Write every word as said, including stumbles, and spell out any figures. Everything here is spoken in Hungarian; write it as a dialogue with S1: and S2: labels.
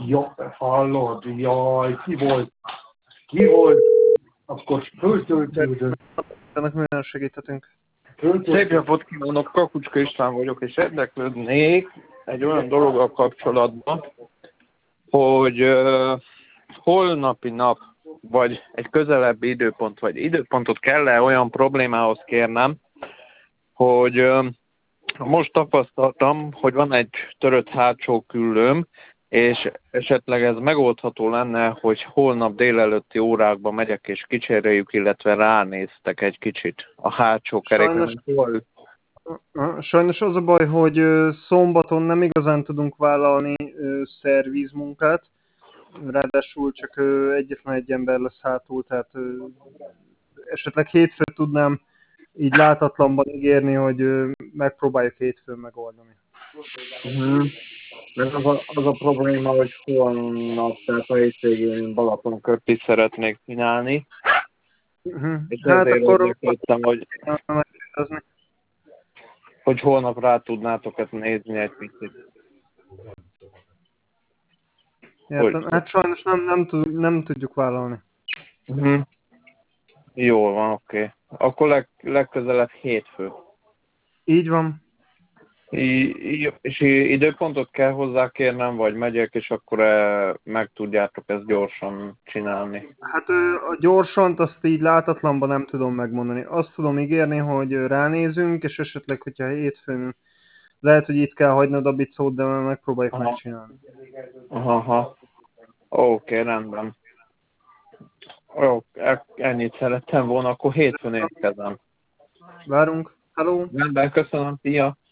S1: Ja, hallod, jaj, ki volt? Ki volt? Akkor föltöltődött.
S2: Ennek minden segíthetünk.
S3: Szép napot kívánok, Kakucska István vagyok, és érdeklődnék egy olyan dologgal kapcsolatban, hogy uh, holnapi nap, vagy egy közelebbi időpont, vagy időpontot kell-e olyan problémához kérnem, hogy uh, most tapasztaltam, hogy van egy törött hátsó küllőm, és esetleg ez megoldható lenne, hogy holnap délelőtti órákban megyek és kicseréljük, illetve ránéztek egy kicsit a hátsó keréken.
S2: Sajnos, sajnos az a baj, hogy szombaton nem igazán tudunk vállalni szervizmunkát, ráadásul csak egyetlen egy ember lesz hátul, tehát esetleg hétfőn tudnám így látatlanban ígérni, hogy megpróbáljuk hétfőn megoldani.
S3: Uh-huh. Ez az a, az a probléma, hogy holnap, tehát a hétvégén Balatonkört is szeretnék csinálni.
S2: Uh-huh.
S3: És
S2: hát
S3: ezért
S2: akkor
S3: érdeklődtem, hogy, hogy holnap rá tudnátok ezt nézni egy picit.
S2: Értem. Hát sajnos nem, nem, tud, nem tudjuk vállalni.
S3: Uh-huh. Jól van, oké. Okay. Akkor leg, legközelebb hétfő.
S2: Így van.
S3: I, és időpontot kell hozzá kérnem, vagy megyek, és akkor e, meg tudjátok ezt gyorsan csinálni?
S2: Hát a gyorsant azt így látatlanban nem tudom megmondani. Azt tudom ígérni, hogy ránézünk, és esetleg, hogyha hétfőn lehet, hogy itt kell hagynod a bicót, de megpróbáljuk
S3: Aha.
S2: megcsinálni.
S3: Aha. Oké, okay, rendben. Jó, ennyit szerettem volna, akkor hétfőn érkezem.
S2: Várunk. Hello.
S3: Rendben, köszönöm, szia!